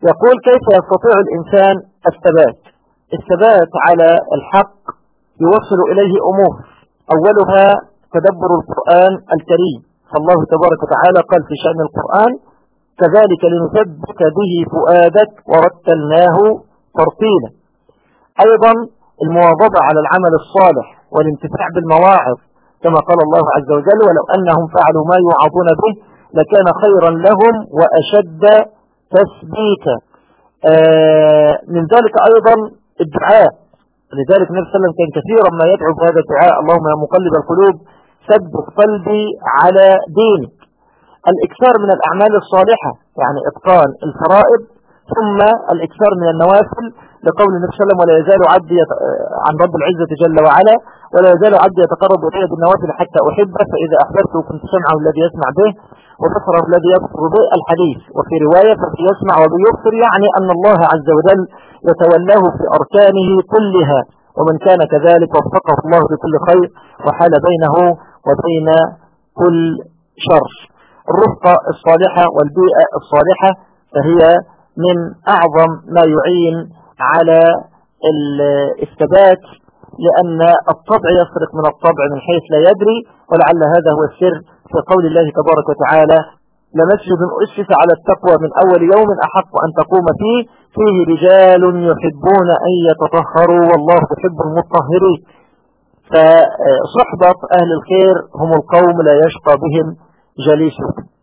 يقول: كيف يستطيع الإنسان الثبات على الحق؟ يوصل إليه أمور، أولها تدبر القرآن الكريم، فالله تبارك وتعالى قال في شأن القرآن: كذلك لنثبت به فؤادك ورتلناه ترتيلا. أيضا المواظبة على العمل الصالح والانتفاع بالمواعظ، كما قال الله عز وجل: ولو أنهم فعلوا ما يوعظون به لكان خيرا لهم وأشد تثبيتا. من ذلك أيضا الدعاء، لذلك النبي صلى الله عليه وسلم كان كثيرا ما يدعو بهذا الدعاء: اللهم يا مقلب القلوب ثبت قلبي على دينك. الإكثار من الأعمال الصالحة، يعني إتقان الفرائض، ثم الإكثار من النوافل، لقول النبي صلى الله عليه وسلم: ولا يزال عبدي عن رب العزة جل وعلا ولا يزال عبدي يتقرب إلي بالنوافل حتى أحبه، فإذا أحببته كنت سمعه الذي يسمع به وبصره الذي يبصر به، الحديث. وفي رواية: ففي يسمع وبيبصر، يعني أن الله عز وجل يتولاه في أركانه كلها، ومن كان كذلك وفقه الله بكل خير وحال بينه وبين كل شر. الرفقة الصالحة والبيئة الصالحة فهي من أعظم ما يعين على الثبات، لأن الطبع يسرق من الطبع من حيث لا يدري، ولعل هذا هو السر في قول الله تبارك وتعالى: لمسجد أسس على التقوى من أول يوم أحق أن تقوم فيه رجال يحبون أن يتطهروا والله يحب المطهرين. فصحبة أهل الخير هم القوم لا يشقى بهم جليسهم.